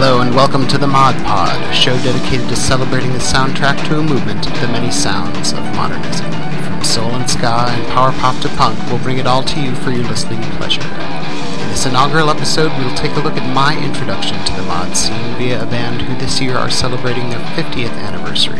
Hello and welcome to the Mod Pod, a show dedicated to celebrating the soundtrack to a movement, the many sounds of modernism. From soul and ska and power pop to punk, we'll bring it all to you for your listening pleasure. In this inaugural episode, we'll take a look at my introduction to the mod scene via a band who this year are celebrating their 50th anniversary.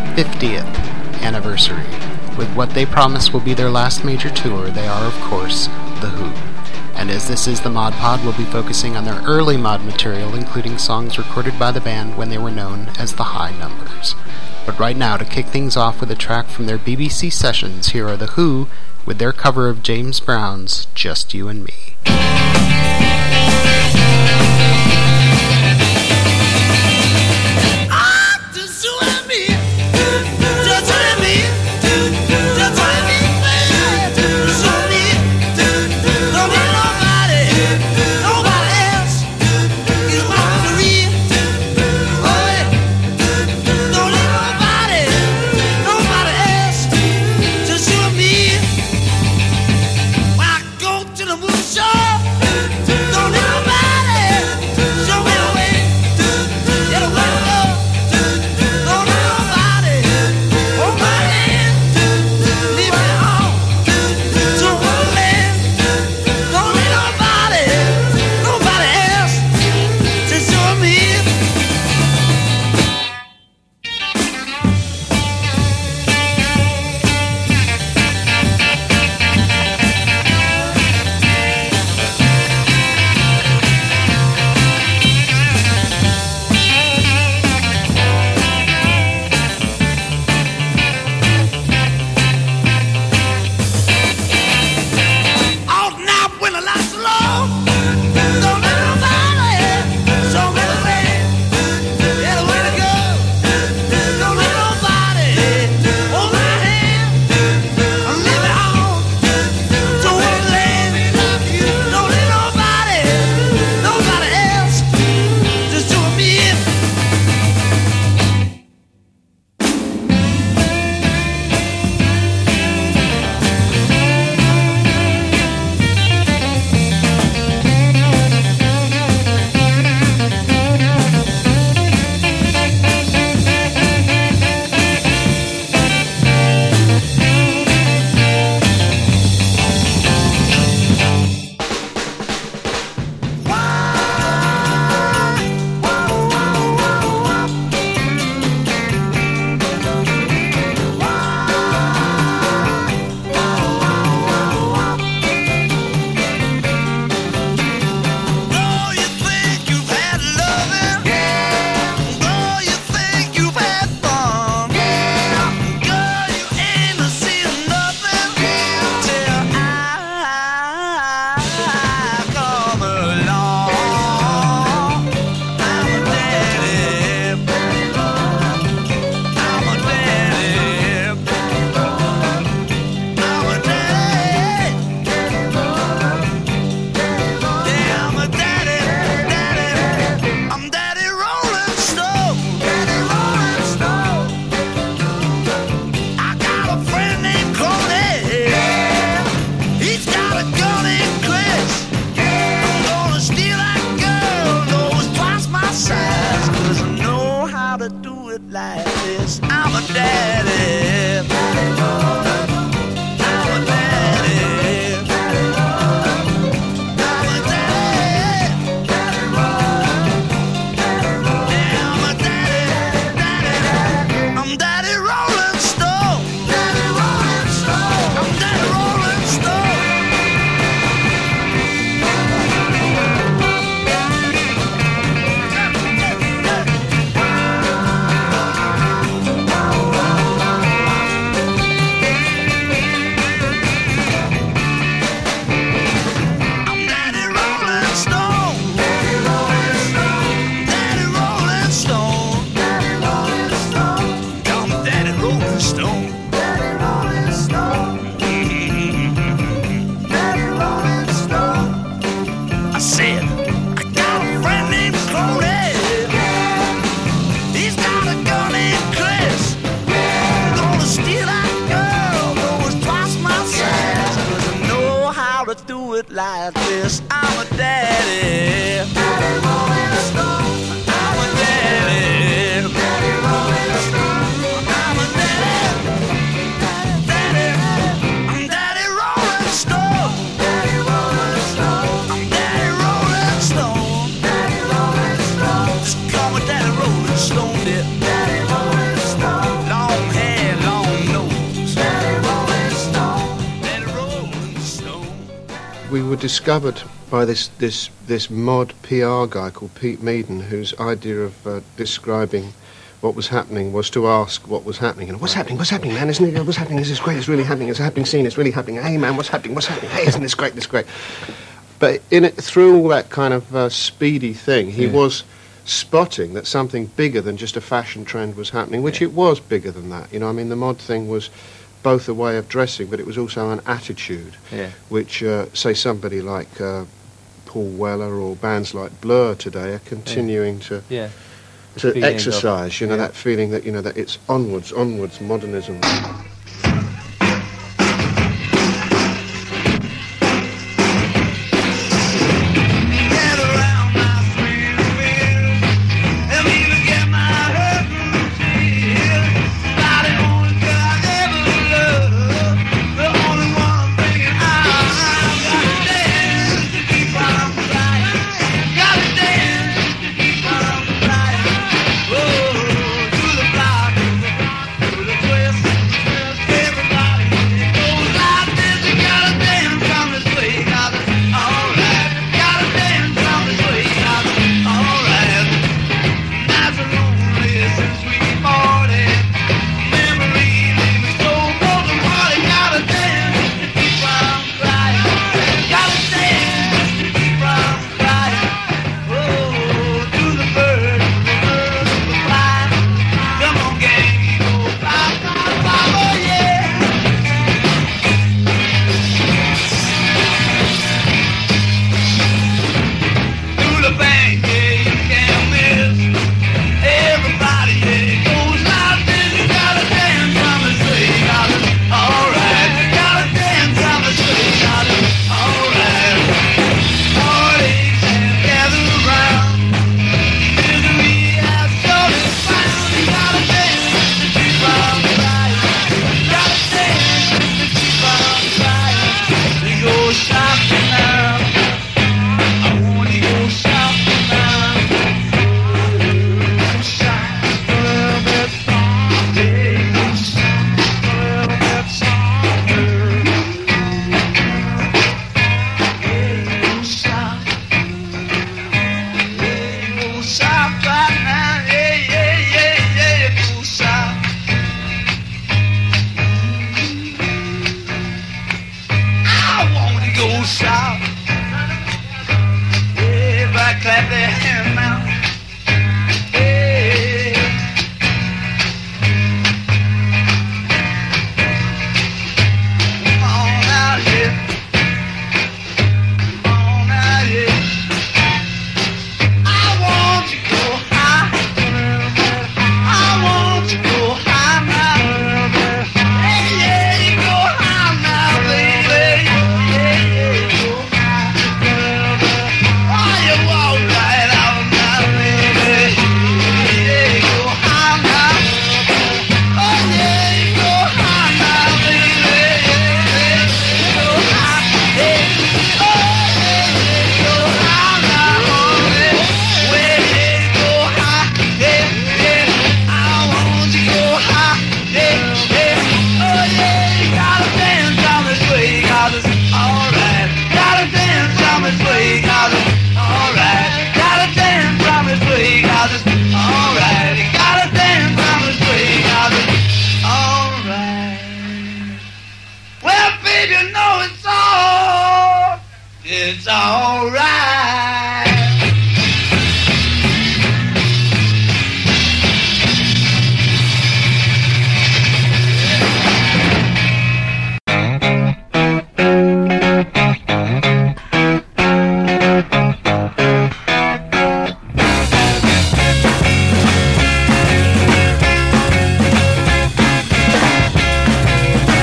50th anniversary. With what they promise will be their last major tour, they are, of course, The Who. And as this is the Mod Pod, we'll be focusing on their early mod material, including songs recorded by the band when they were known as the High Numbers. But right now, to kick things off with a track from their BBC sessions, here are The Who with their cover of James Brown's Just You and Me. Do it like this. I'm a daddy. Daddy Rolling Stone. we were discovered by this mod PR guy called Pete Meaden, whose idea of describing what was happening was to ask what was happening. And what's happening, man? Isn't it? What's happening? This is great. It's really happening. It's a happening scene. It's really happening. Hey, man, what's happening? Hey, isn't this great? This is great. But through all that kind of speedy thing, he was spotting that something bigger than just a fashion trend was happening, which it was bigger than that. You know, I mean, the mod thing was both a way of dressing, but it was also an attitude, which, say, somebody like Paul Weller or bands like Blur today are continuing to exercise, you know, that feeling that, you know, that it's onwards, modernism.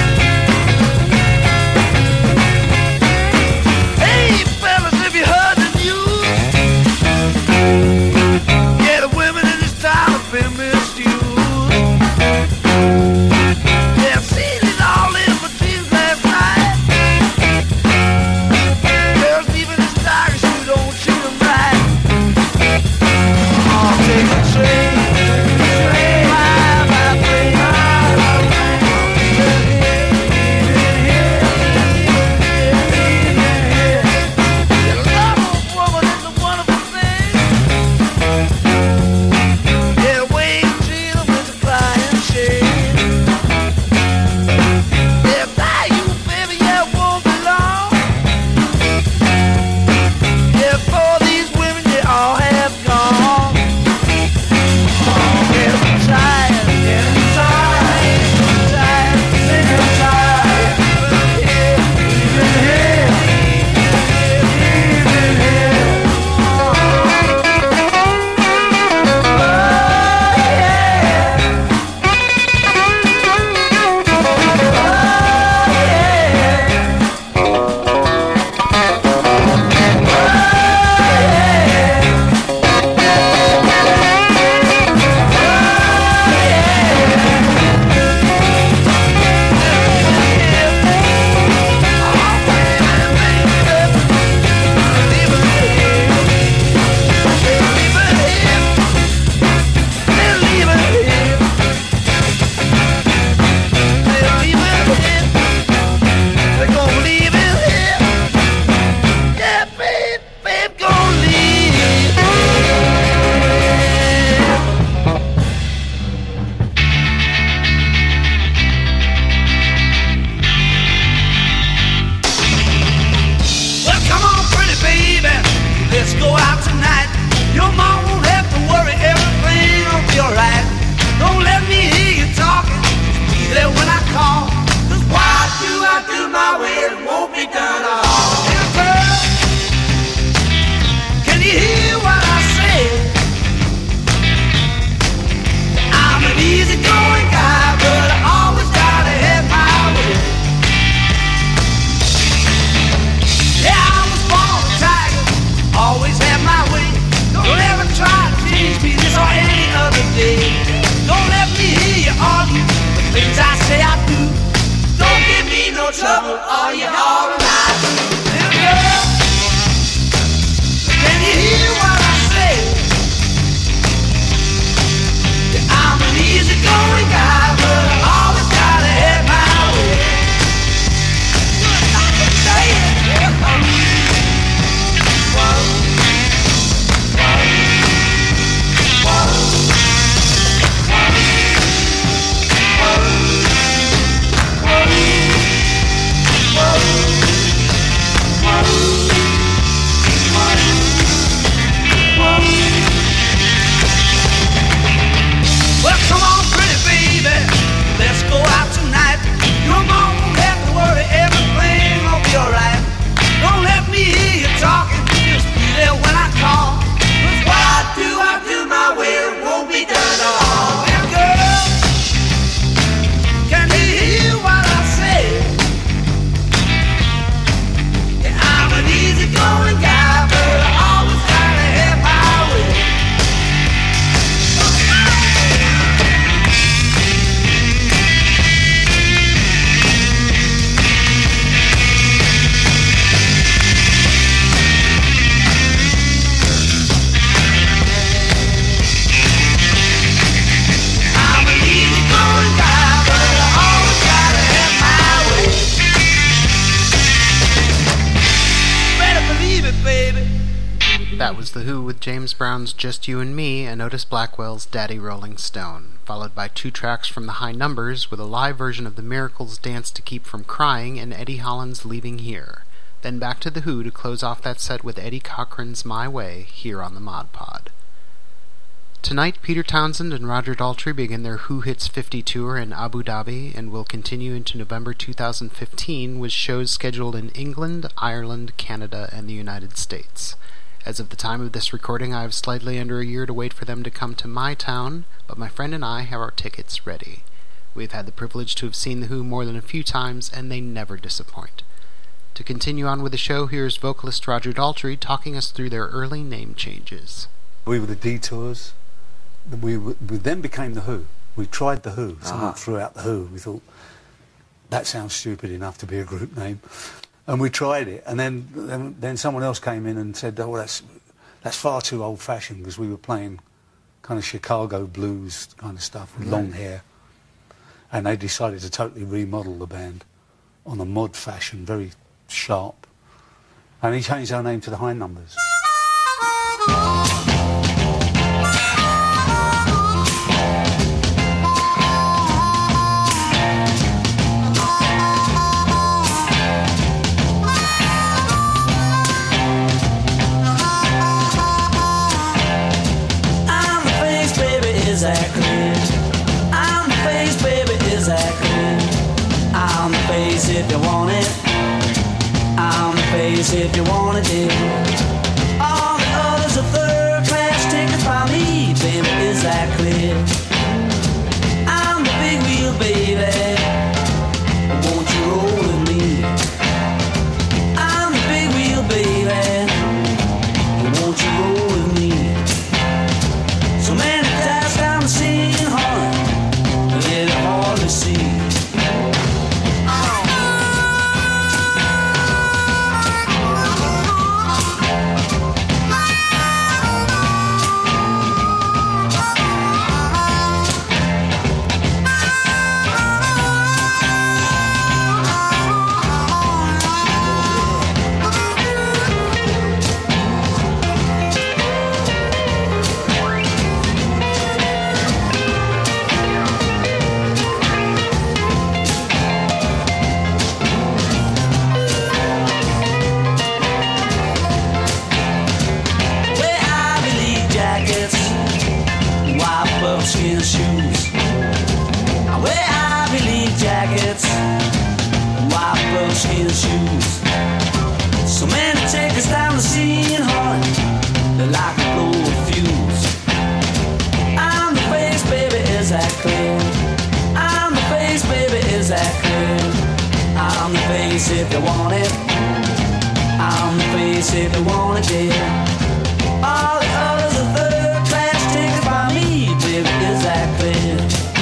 Hey, fellas, if you heard the will, it won't be done at all. Little girl, can you hear what I say? I'm an easygoing guy, but I always gotta have my way. Yeah, I was born a tiger, always have my way. Don't ever try to change me this or any other day. Don't let me hear you argue the things I say I do. Don't give me no trouble, or you're all right. Little girl, can you hear what I say? Yeah, I'm an easygoing guy, but I always gotta have my way. Well, come on, pretty baby, let's go out tonight. Your mom won't have to worry, everything will be alright. Don't let me hear you talking, just be there when I call. 'Cause what I do my way, it won't be done at all. Little girl, can you hear what I say? Yeah, I'm an easygoing guy, but I always gotta have my way. I'm an easygoing guy, but I always gotta have my way. Better believe it, baby. That was The Who with James Brown's Just You and Me and Otis Blackwell's Daddy Rolling Stone, followed by 2 tracks from The High Numbers with a live version of The Miracles' Dance to Keep From Crying and Eddie Holland's Leaving Here. Then back to The Who to close off that set with Eddie Cochran's My Way here on the Mod Pod. Tonight, Peter Townsend and Roger Daltrey begin their Who Hits 50 tour in Abu Dhabi and will continue into November 2015 with shows scheduled in England, Ireland, Canada, and the United States. As of the time of this recording, I have slightly under a year to wait for them to come to my town, but my friend and I have our tickets ready. We've had the privilege to have seen The Who more than a few times, and they never disappoint. To continue on with the show, here's vocalist Roger Daltrey talking us through their early name changes. We were the Detours. We then became The Who. We tried The Who. Someone threw out The Who. We thought, that sounds stupid enough to be a group name. And we tried it. And then someone else came in and said, oh, that's far too old-fashioned, because we were playing kind of Chicago blues kind of stuff with long hair. And they decided to totally remodel the band on a mod fashion, very sharp. And he changed our name to The High Numbers. If you want it, I'm the face if you want it, dear. All the others are third-class tickets by me, baby, is that clear? I'm the big wheel, baby, won't you roll with me? I'm the big wheel, baby, won't you roll with me? So many times down the scene, honey, let it hardly see. sheepskin shoes. So many tickets down the scene, honey, they're like a blow fuse. I'm the face, baby, is that clear? I'm the face, baby, is that clear? I'm the face if you want it. I'm the face if you want it, dear. All the others are third class tickets by me, baby, is that clear?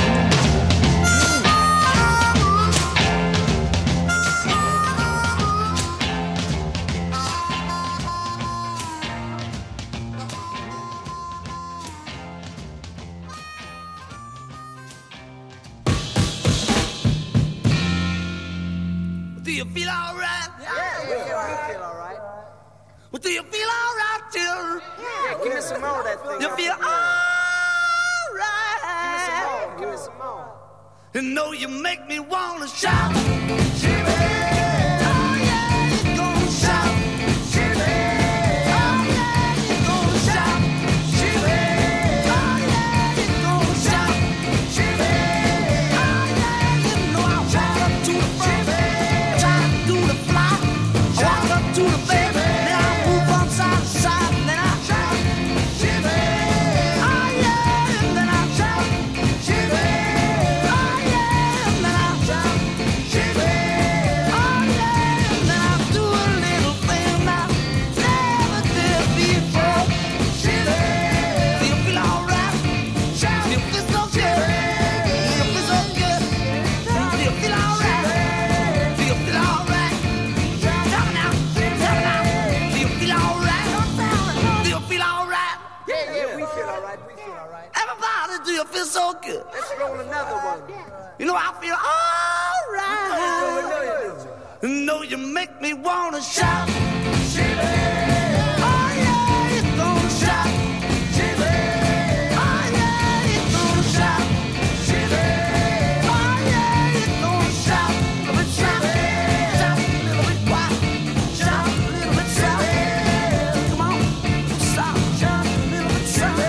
Do you feel alright? Yeah, we feel alright. Well, do you feel alright, dear? Yeah, give me some more of that thing. You feel alright? Give me some more. You know you make me wanna shout. Jimmy, oh yeah, you gonna shout. Jimmy, oh yeah, you gonna shout. Jimmy, oh yeah, you gonna shout. Jimmy, oh yeah, you know I walk up to the front, try to do the fly. I walk up to the baby, then I move from side to side, then I shout. Jimmy, oh yeah, and then I shout. Jimmy. Do you feel so good? Let's roll another one. You know I feel alright. You know you make me wanna shout. Jimmy, oh yeah, you gonna shout. Jimmy, oh yeah, you gonna shout. Jimmy, oh yeah, you gonna shout. A little bit shout, shout a little bit quiet, shout a little bit shout. Come on, shout, shout a little bit shout.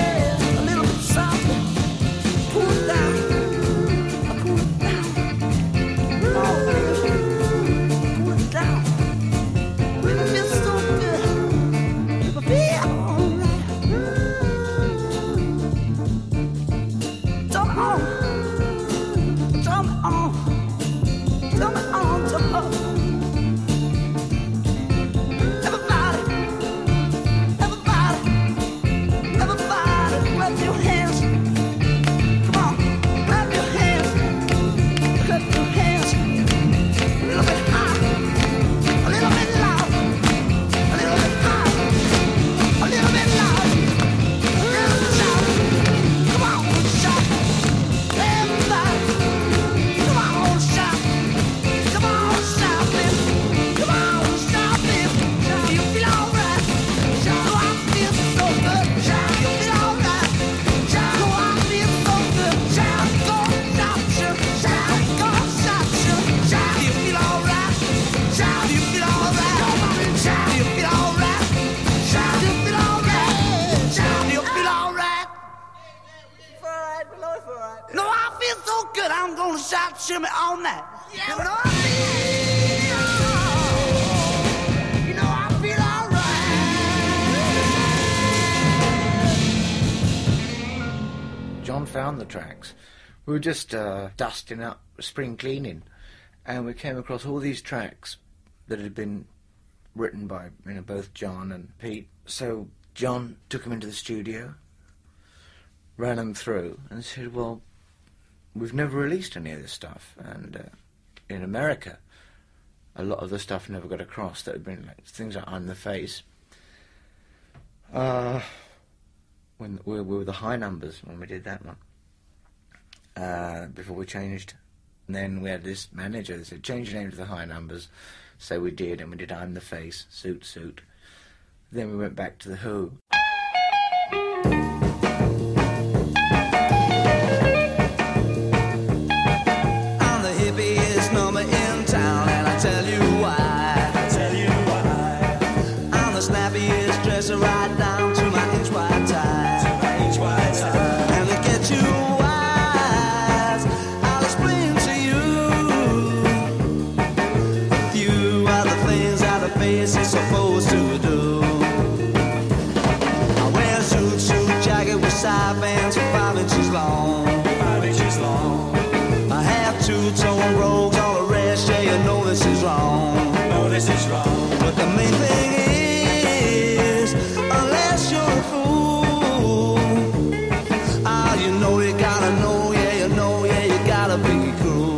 Shimmy on that. Yeah. You know I feel alright. John found the tracks. We were just dusting up, spring cleaning, and we came across all these tracks that had been written by both John and Pete. So John took them into the studio, ran them through, and said, well, we've never released any of this stuff, and in America, a lot of the stuff never got across. That had been like things like "I'm the Face." When we were the High Numbers when we did that one, before we changed. And then we had this manager that said, "Change your name to the High Numbers." So we did, and we did "I'm the Face," Suit. Then we went back to the Who. Number in town, and I tell you why. I'm the snappiest dresser right down to my inch wide tie. And to get you wise, I'll explain to you this is supposed to do. I wear a suit jacket with side bands 5 inches long. 5 inches long. I have two-tone robes, all the rest, yeah, you know this is wrong. No, this is wrong. But the main thing is, unless you're a fool, you know you gotta know, yeah, you know, yeah, you gotta be cool.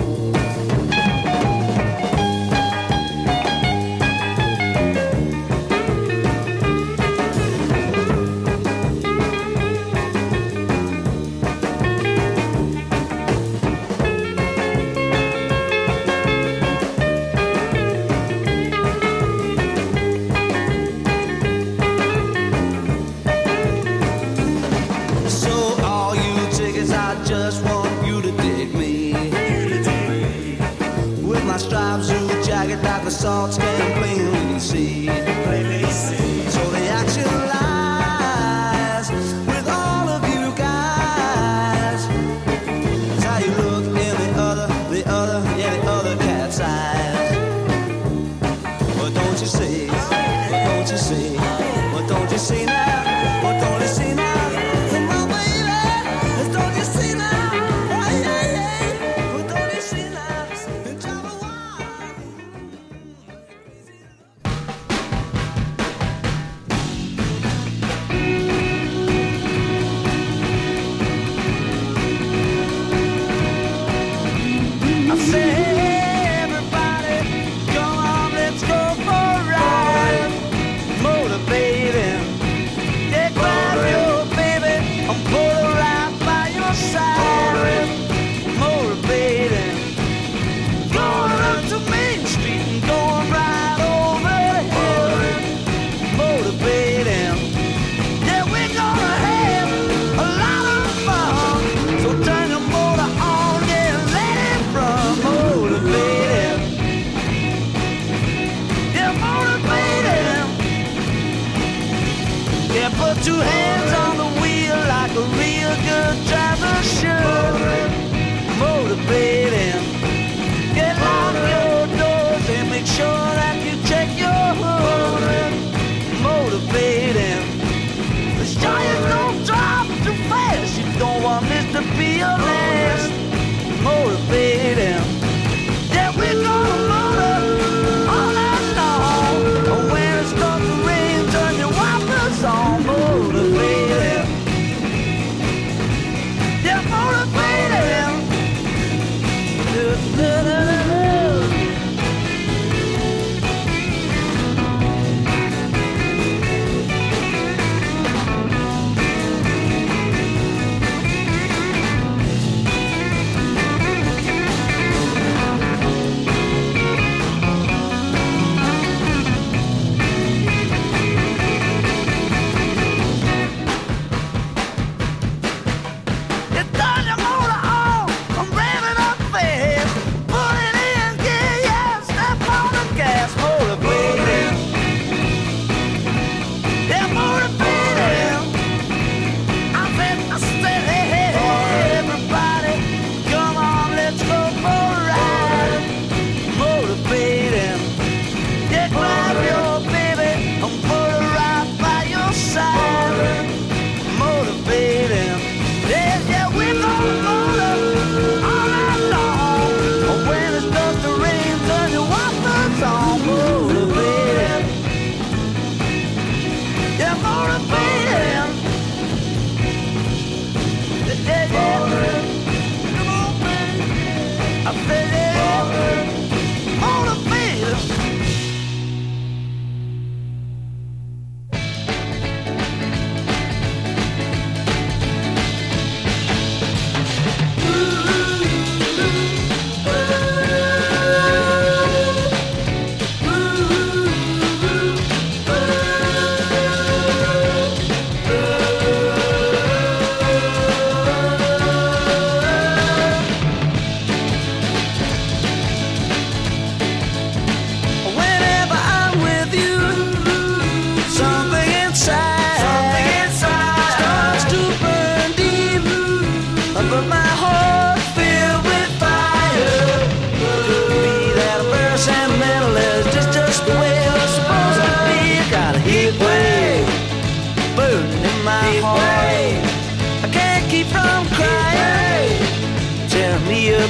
Just want you to dig me. With my striped suit jacket that the salts can plainly see. So the action lies with all of you guys. It's how you look in the other cat's eyes. What don't you see? What don't you see? What don't you see now? What don't you see now? Put two hands on the wheel like a real good driver should. Motivate him. Get lock your doors and make sure that you check your hood. Motivate him. The giant don't drive too fast. You don't want this to be your last. Motivate him. Yeah, we're gonna motor all night long. When it starts to rain, turn your wipers on. Motivate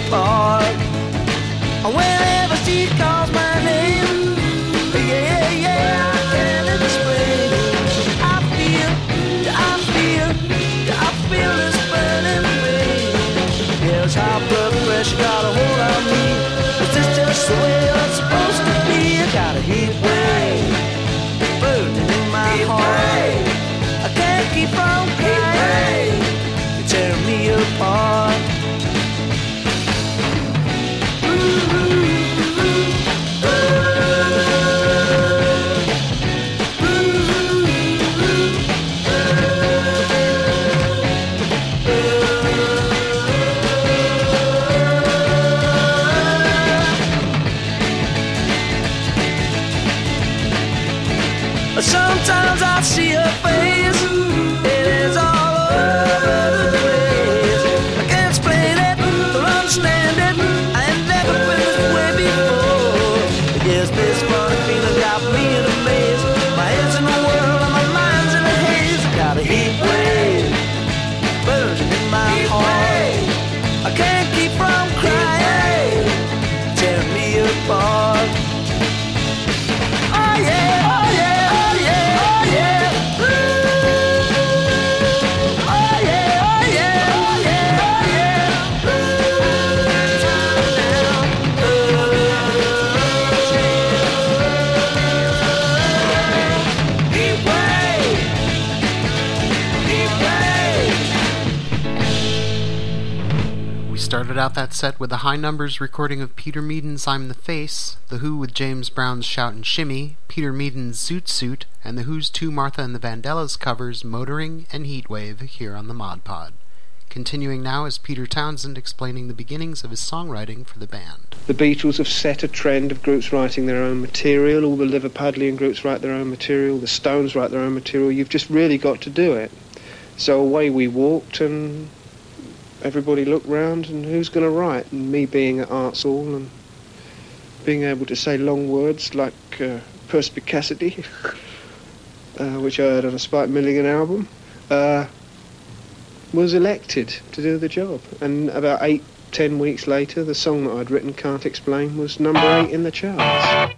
apart. Whenever she calls my name, yeah, yeah, I can't explain. I feel this burning pain. Yeah, it's high blood pressure got a hold on me. Is this just the way it's supposed to be? I got a heat wave burning in my heart. I can't keep from crying. You tear me apart. Sometimes I see her face, it is all over the place. I can't explain it, don't understand it, I ain't never been this way before. Yes, this funny feeling got me in a maze. My head's in the world and my mind's in a haze. I got a heat wave burning in my heart. I can't keep from crying, tear me apart. Oh yeah, oh yeah. Started out that set with the High Numbers recording of Peter Meaden's I'm the Face, The Who with James Brown's Shout and Shimmy, Peter Meaden's Zoot Suit, and The Who's Two Martha and the Vandellas covers Motoring and Heatwave here on the Mod Pod. Continuing now is Peter Townsend explaining the beginnings of his songwriting for the band. The Beatles have set a trend of groups writing their own material. All the Liverpudlian groups write their own material. The Stones write their own material. You've just really got to do it. So away we walked, and everybody looked round, and who's going to write? And me being at Arts Hall and being able to say long words like perspicacity, which I heard on a Spike Milligan album, was elected to do the job. And about 8-10 weeks later, the song that I'd written, Can't Explain, was number 8 in the charts.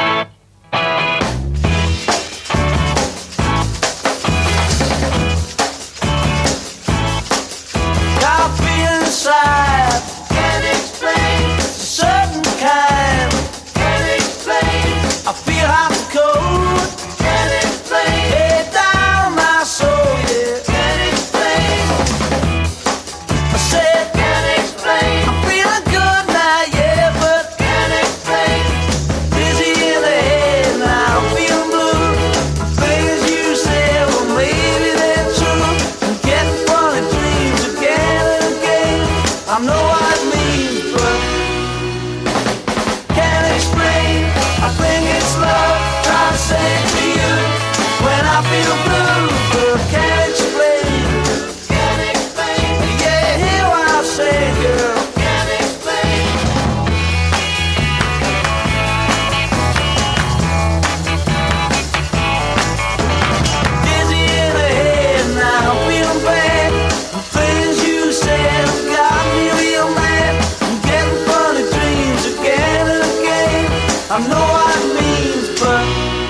Can't explain, a certain kind. Can't explain, I feel hot and cold. Can't explain, hey down my soul, yeah. Can't explain, I said can't explain. I'm feeling good now, yeah, but can't explain. Dizzy in the head now, I'm feeling blue. The things you said, well maybe they're true. I'm getting funny dreams again and again. I know what it means, but can't explain. I think it's love, try to say it to you when I feel blue, but can't explain. Can't explain. Yeah, hear what I say, girl. Can't explain. Dizzy in the head now, I'm feeling bad. The things you said have got me real mad. I'm getting funny dreams again and again. I know what it means, but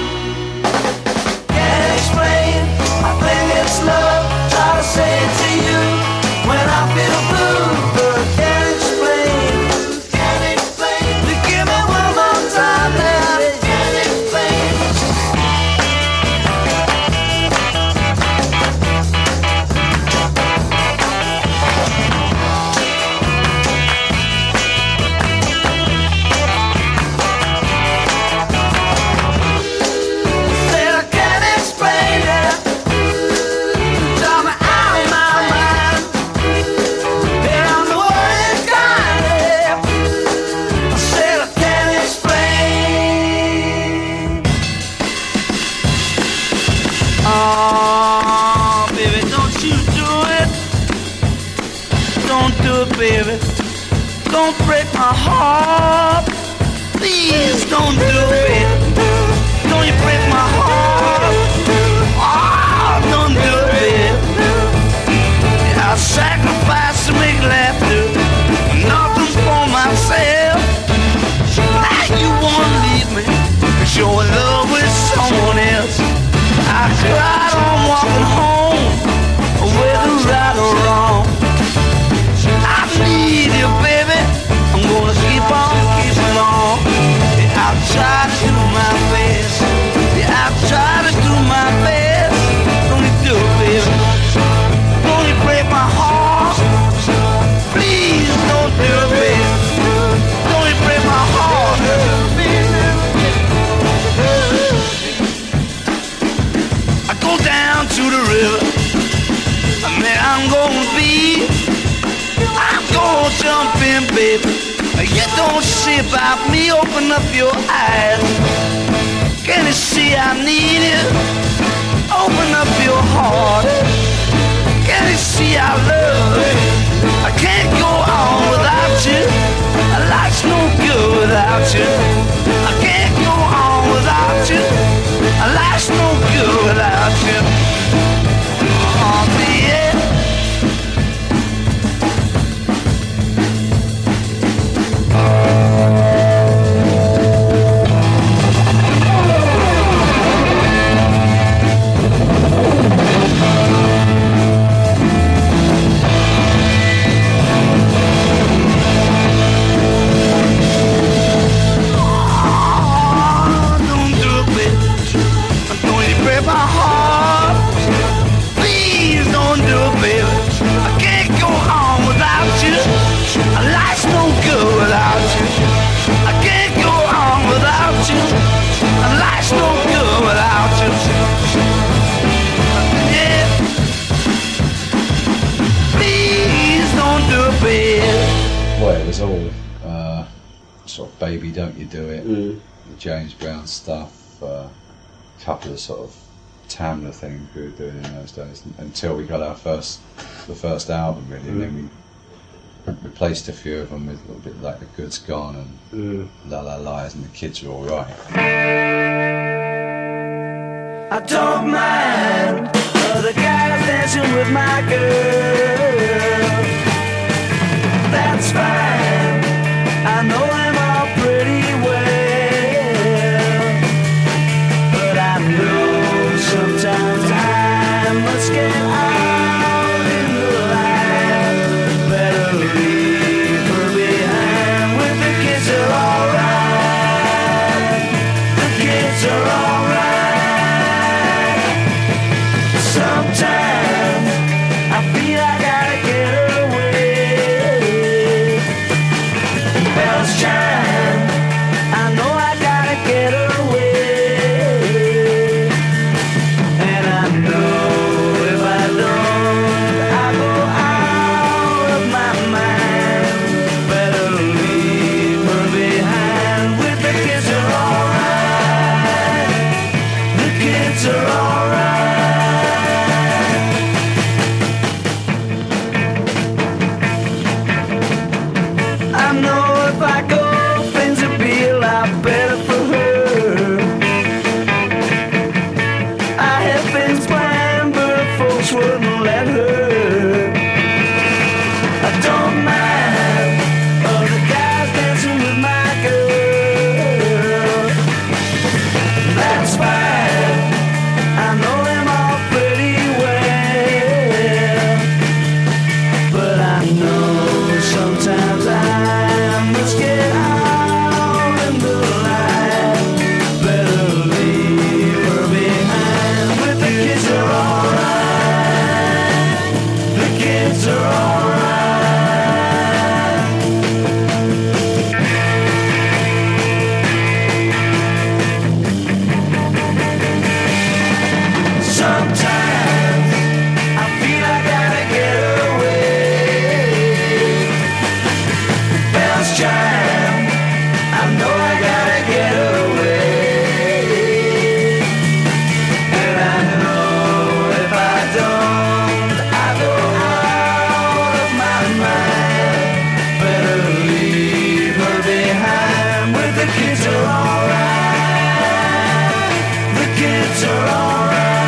can't explain. I think it's love, try to say it to you when I feel blue, but can't explain. Can't explain. You give me one more time now. Can't explain. Said I can't explain it. Tell me out of my mind. And I'm the worried kind, yeah. I said I can't explain. Oh, baby, don't you do it. Don't do it, baby. Don't break my heart. Please don't do it. Don't you break my heart. Oh, don't do it, baby. I'll sacrifice to make laughter. Nothing's for my best. Yeah, I try to do my best. Don't you do it, baby? Don't you break my heart? Please don't do it, baby. Don't you break my heart? I go down to the river. Man, I'm gonna jump in, baby. You don't see about me, open up your eyes. Can you see I need it? Open up your heart. Can you see I love it? I can't go on without you. Life's no good without you. I can't go on without you. Life's no good without you. Oh, yeah. Sort of Baby Don't You Do It, the James Brown stuff, a couple of sort of Tamla things we were doing in those days until we got the first album really, and then we replaced a few of them with a little bit like The Good's Gone and La La Lies and The Kids Are Alright. I don't mind other guys dancing with my girl. That's fine. I know them all pretty well, but I know sometimes I must get out in the line. Better leave her behind with the kids are alright. The kids are alright. Sometimes I feel I gotta get away. Bells chime, I know I gotta get away. And I know if I don't, I go out of my mind. Better leave her behind with the kids are alright. The kids are alright. I know if I go, things will be a lot better for her. I had things planned, but folks wouldn't let her. I don't mind other guys dancing with my girl. That's fine. I know them all pretty well, but I know sometimes I must get out in the light. Better leave her behind with the kids are alright. The kids are alright. Sometimes I feel I gotta get away. Bells chime, I know I gotta get away. And I know if I don't, I go out of my mind. Better leave her behind with the kids are alright. The kids are alright.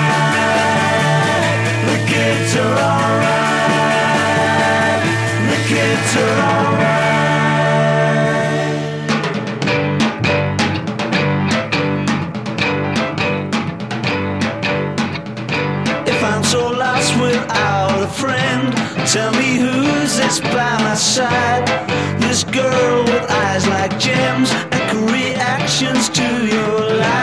The kids are alright. The kids are alright. If I'm so lost without a friend, tell me who's this by my side. This girl with eyes like gems and reactions to your lies.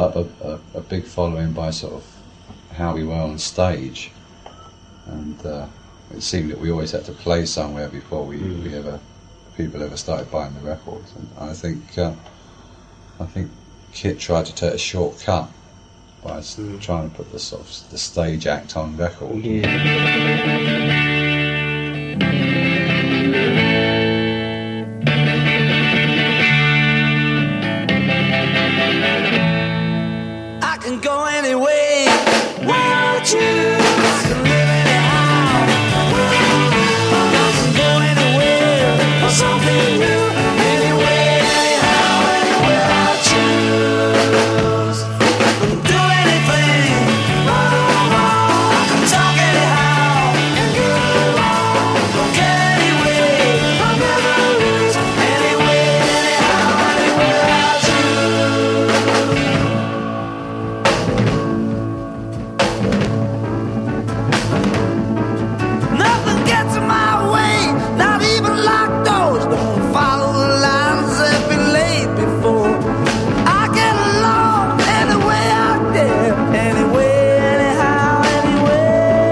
up a big following by sort of how we were on stage, and it seemed that we always had to play somewhere before people ever started buying the records. And I think Kit tried to take a shortcut by trying to put the sort of the stage act on record. I can go anyway without you. I can live anyhow. I can go anywhere for something new. Anyway, anyhow, anywhere I choose. I can do anything. I can talk anyhow. Don't care anyway. I'll never lose. Anyway, anyhow, anywhere I choose. Nothing gets in my way, not even locked doors. Don't follow the lines that been laid before. I get along any way out there, anyway, anyhow, anyway.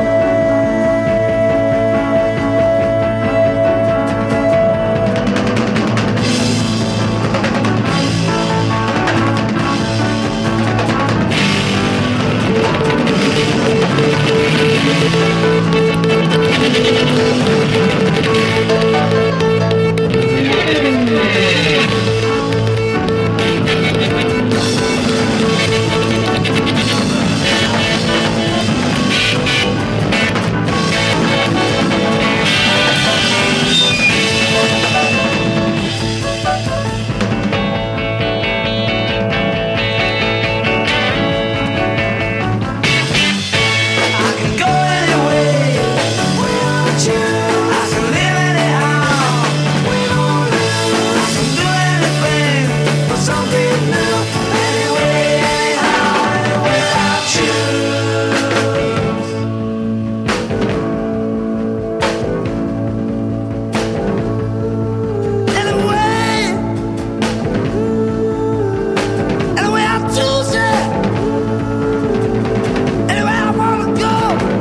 I can go anyway without you. I can live anyhow. I can do anything for something new. Anyway, anyhow, anywhere I choose. Anyway, anyway I choose it. Anywhere I wanna go,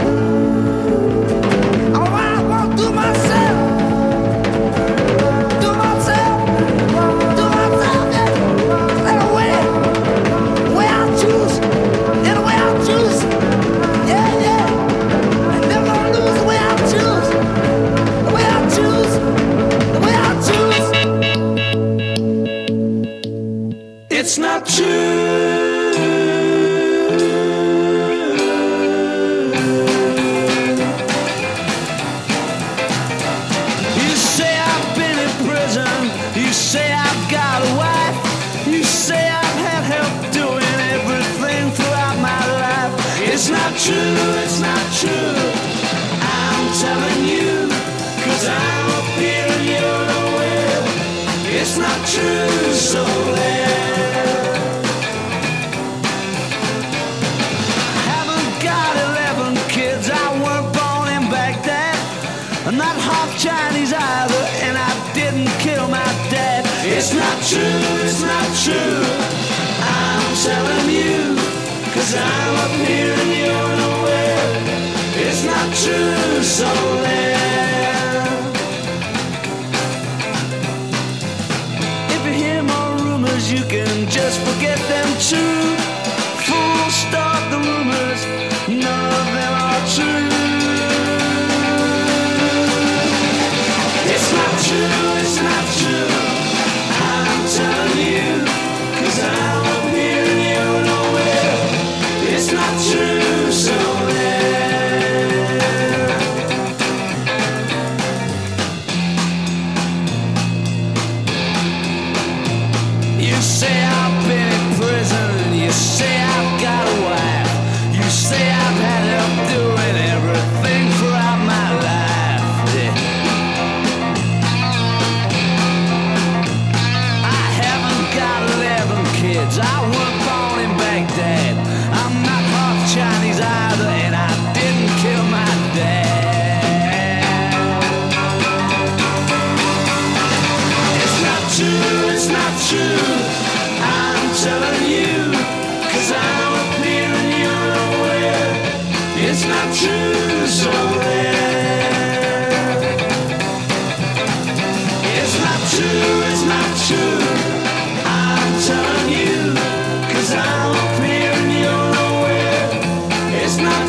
or what I wanna do myself, yeah. Anywhere, way I choose, anywhere I choose, yeah, yeah. And never gonna lose the way I choose, the way I choose, the way I choose. It's not true. You say I've been in prison. You say I've got a wife. You say I've had help doing everything throughout my life. It's not true, it's not true. I'm telling you, 'cause I'm up here and you're nowhere. It's not true, so there. Haven't got 11 kids, I weren't born in Baghdad. I'm not half Chinese either, and I didn't kill my dad. It's not true, it's not true. I'm telling you, 'cause I'm up here and you're nowhere. It's not true, so there. If you hear more rumors, you can just forget them too. Full stop the rumors, none of them are true. It's not true, it's not true. I'm telling you, 'cause I'm up here and you're nowhere. It's not true, so there. You say I've been in prison. You say I've got a wife. You say I've had help doing everything throughout my life. Yeah. true, so there. It's not true, it's not true. I'm telling you, 'cause I'm up here and you're nowhere. It's not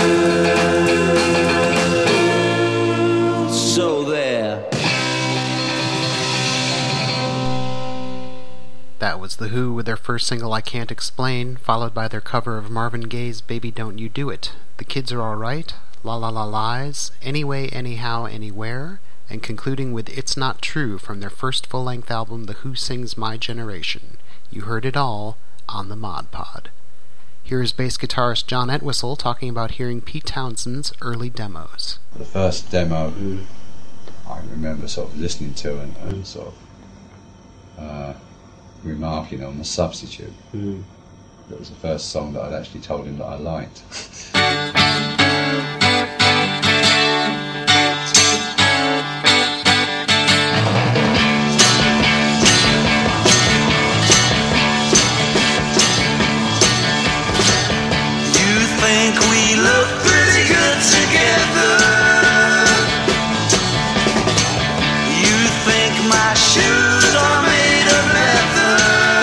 true, so there. That was The Who with their first single, I Can't Explain, followed by their cover of Marvin Gaye's Baby Don't You Do It, The Kids Are Alright, La La La Lies, Anyway, Anyhow, Anywhere, and concluding with It's Not True from their first full-length album, The Who Sings My Generation. You heard it all on the Mod Pod. Here is bass guitarist John Entwistle talking about hearing Pete Townshend's early demos. The first demo I remember sort of listening to and sort of remarking on the Substitute. That was the first song that I'd actually told him that I liked. You think we look pretty good together. You think my shoes are made of leather.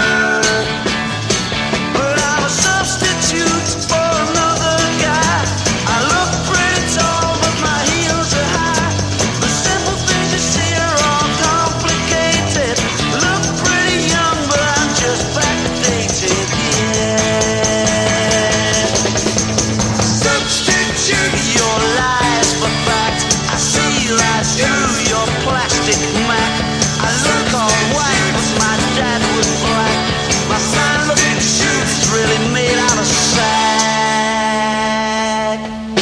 But I'm a substitute for another guy. I look pretty tall, but my heels are high. The simple things you see are all complicated. Look pretty young, but I'm just backdated, yeah. Substitute your lies for fact. I see right through your plastic Mac. I look all white, but my dad was black. My fine-looking shoes is really made out of sack.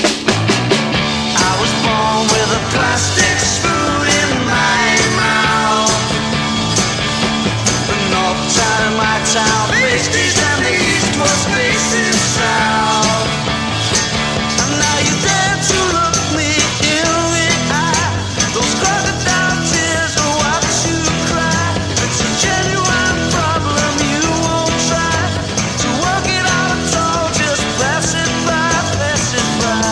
I was born with a plastic spoon in my mouth. The north side of my town faced east and the east was facing south. And now you dare to look me in the eye. Those crocodile tears will watch you cry. It's a genuine problem you won't try to work it out at all. Just pass it by, pass it by.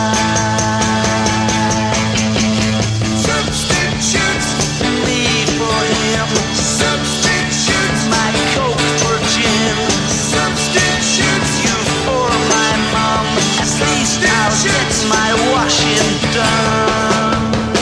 Substitutes me for him. Substitutes my coke for gin. Substitutes you for my mom. At least I'll get my washing done.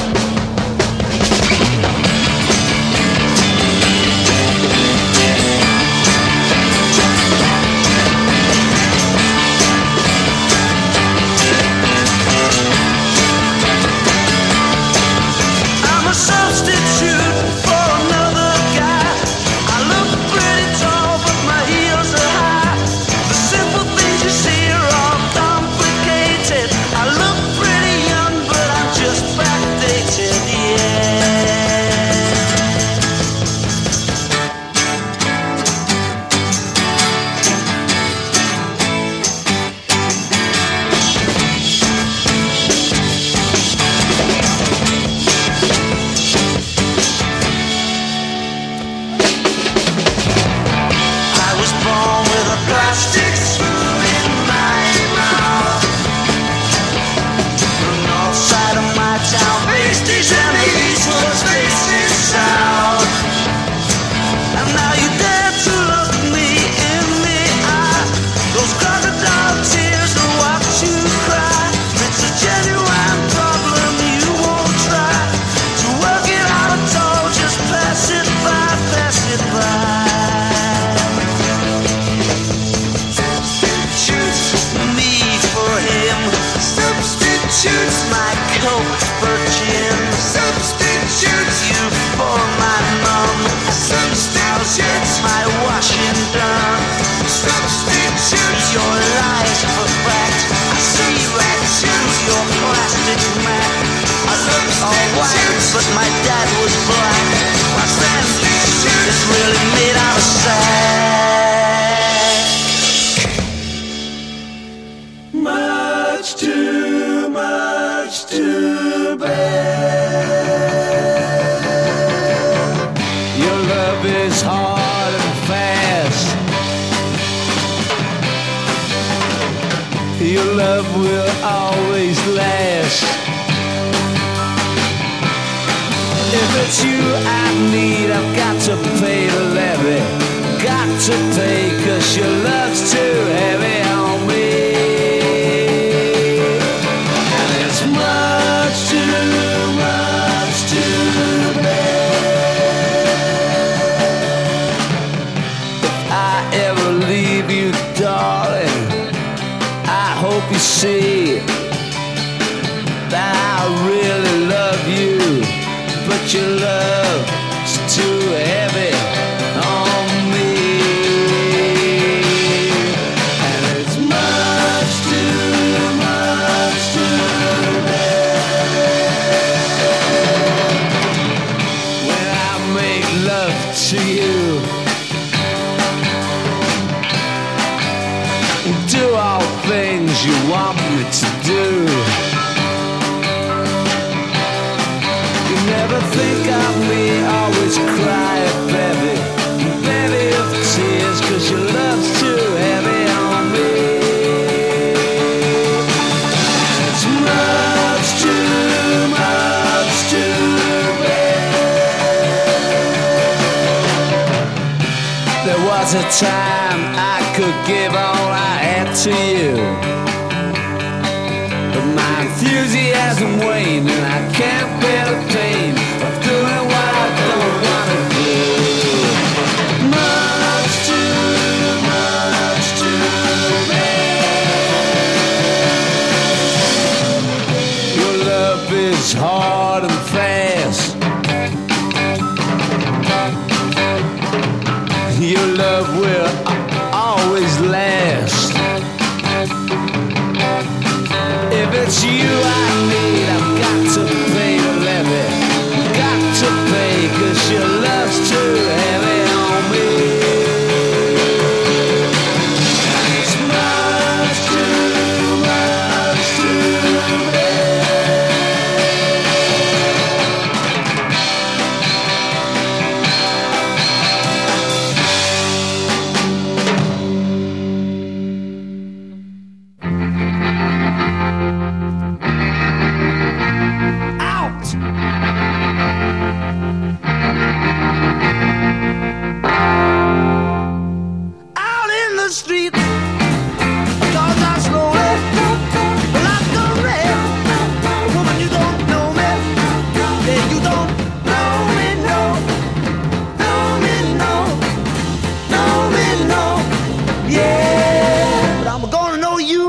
I'm a substitute for another guy. I look pretty tall, but my heels are high. The simple things you see are all complicated. I look pretty young, but I'm just backdated, yeah. I was born with a plastic spoon in my mouth. The north side of my town faced east and the east was facing south. And now you dare to look me in the eye. Those crocodile tears will watch you cry. It's a genuine problem you won't try to work it out at all. Just pass it by, pass it by. Substitutes me for him. Substitutes my coke for gin. Substitutes you for my mom. Substitutes my washing done. Substitutes your lies for fact. I see right through your plastic Mac. I look all white, but my dad was black. My substitute is really made out of sack. Much too bad. Your love is hard and fast. Your love will always last. it's you I need, I've got to pay the levy. Got to pay 'cause your love's too heavy on me. And it's much too bad. If I ever leave you, darling, I hope you see that I really love you, but your love's too heavy on me. And it's much too bad. When I make love to you, do all things you want me to do. You never think of me, always cry a bevy of tears, 'cause your love's too heavy on me. It's much too bad. There was a time I could give all I had to you, but my enthusiasm waned and I can't bear the pain of doing what I don't want to do. Much too bad. Your love is hard and fast. Your love will always last. If it's you I need, I've got to pay the levy. Got to pay 'cause your love's too heavy on me. It's much too bad. Out! Out in the street, 'cause I slowly like the red. Woman, you don't know me. Yeah, you don't know me, no. Know me, no. Know me, no. Yeah, but I'm gonna know you.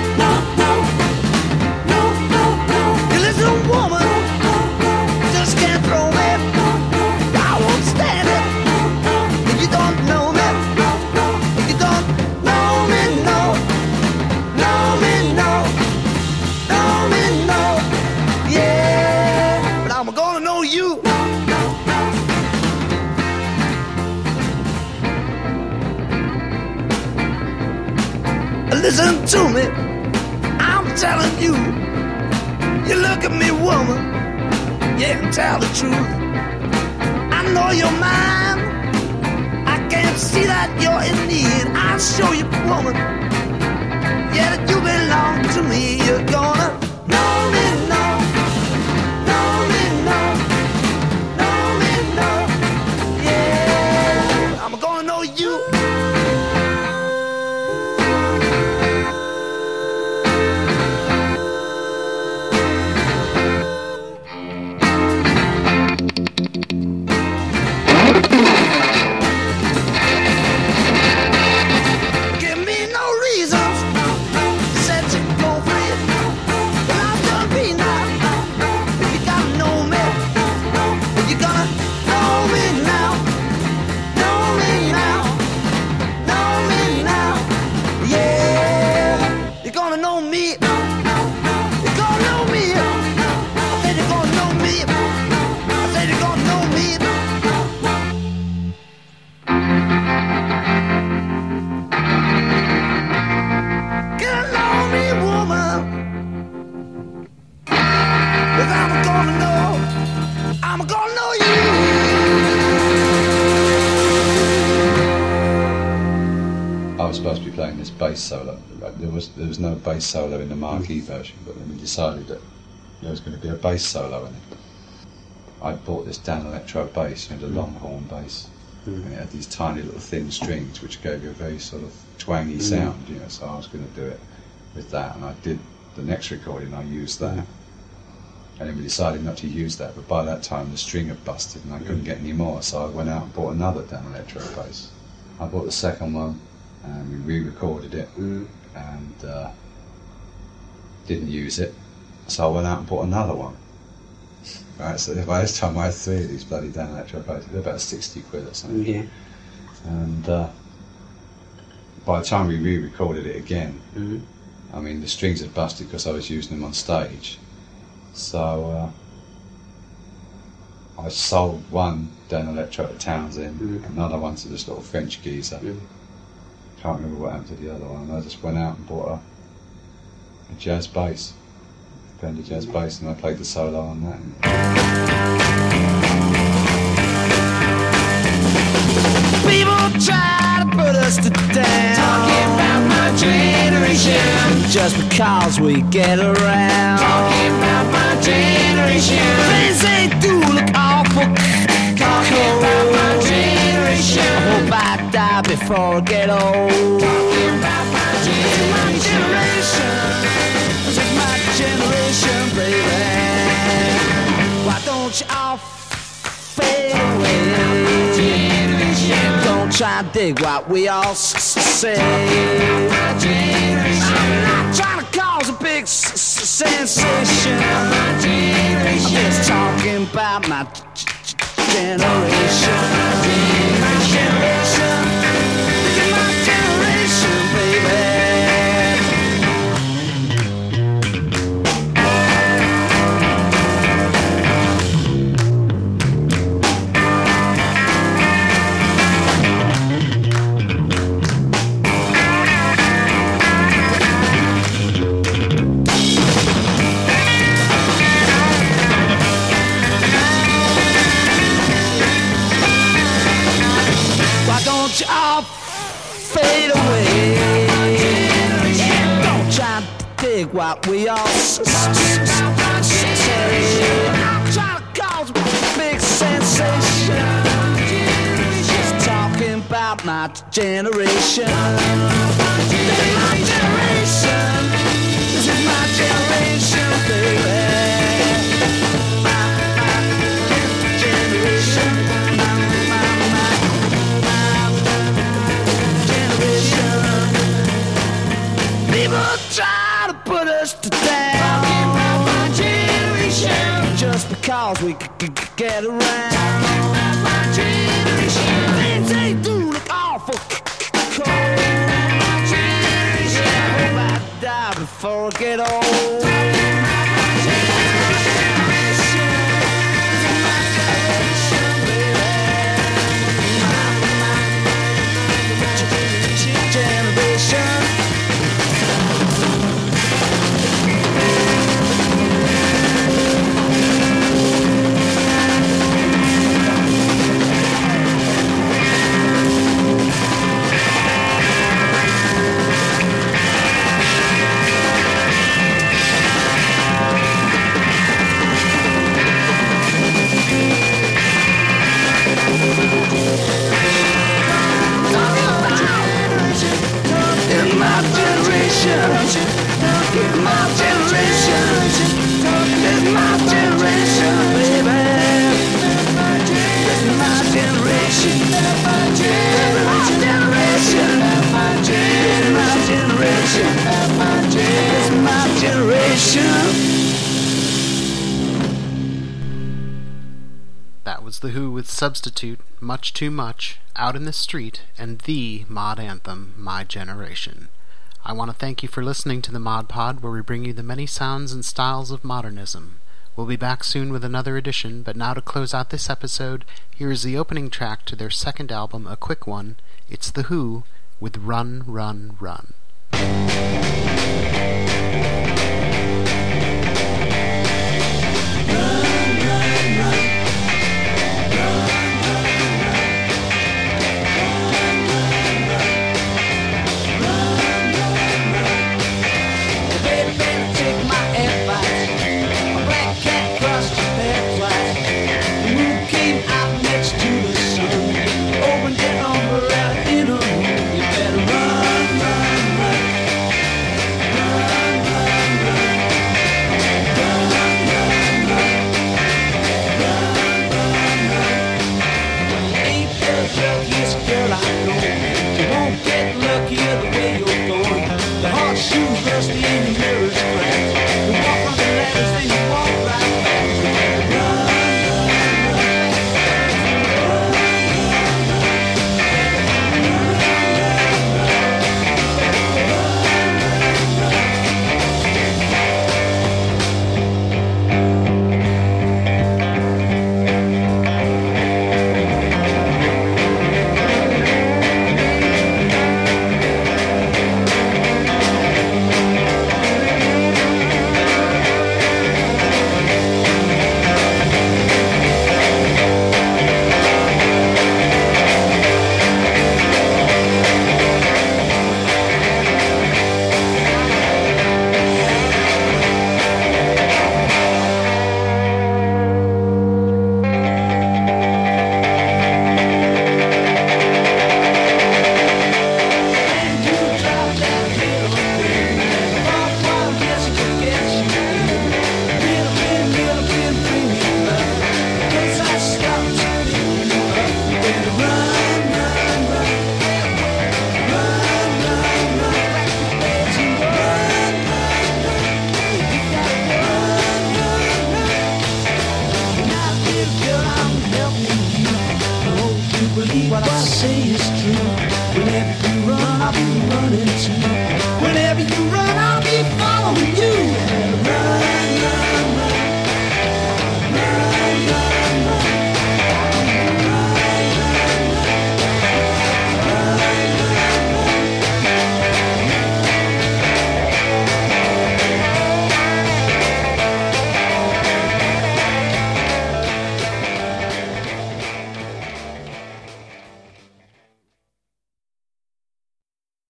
You listen, woman, just can't throw me. I won't stand it. If you don't know me, if you don't know me, no. Know me, no. Know me, no. Yeah, but I'm gonna know you. Listen to me, I'm telling you. You look at me, woman, you can tell the truth. I know you're mine, I can't see that you're in need. I'll show you, woman, yeah, that you belong to me. You're gonna know me, no. Know me, no. Know me, no. Yeah, I'm gonna know you. Give me no reasons, said you go free. Well, I'm done being now. If you gotta know me, if you gonna know me now, know me now, know me now. Yeah, you're gonna know me. You're gonna know me. I said you're gonna know me. I said you're gonna know me. Get to know me, woman. 'Cause I'm gonna know you. I was supposed to be playing this bass solo. There was no bass solo in the Marquee version, but then we decided that there was going to be a bass solo in it. I bought this Dan Electro bass, the Longhorn bass, and it had these tiny little thin strings which gave you a very sort of twangy sound, so I was going to do it with that, and I did the next recording, I used that. And then we decided not to use that, but by that time the string had busted and I couldn't get any more, so I went out and bought another Dan Electro bass. I bought the second one and we re-recorded it and didn't use it, so I went out and bought another one. Right, so by this time I had 3 of these bloody Dan Electro basses. They're about 60 quid or something. Yeah. And by the time we re-recorded it again, I mean the strings had busted because I was using them on stage. So I sold one Dan Electro to Townsend, another one to this little French geezer. Can't remember what happened to the other one. I just went out and bought a jazz bass, Fender jazz bass, and I played the solo on that. People try to put us to down, talking about my generation, just because we get around. Talking about my generation, things they do look awful. Talking about my generation, I hope I die before I get old. Talking about my generation, this is my generation, baby. Why don't you all fade away? Don't try and dig what we all say. I'm not trying to cause a big sensation. I'm just talking about my generation. My generation. This is my generation, baby. Don't you all fade away? Don't try to dig what we all say. I'm trying to cause a big sensation. Just talking about my generation. This is my generation. This is my generation, baby. My generation. People try to put us to down, talking about my generation, just because we get around. Talking about my generation, things they do look awful cold. My generation, I hope I die before I get old. Talking about my generation, this is my generation, baby. My generation. That was The Who with Substitute, Much Too Much, Out in the Street, and the mod anthem, My Generation. I want to thank you for listening to the Mod Pod, where we bring you the many sounds and styles of modernism. We'll be back soon with another edition, but now to close out this episode, here is the opening track to their second album, a quick one. It's The Who with Run, Run, Run.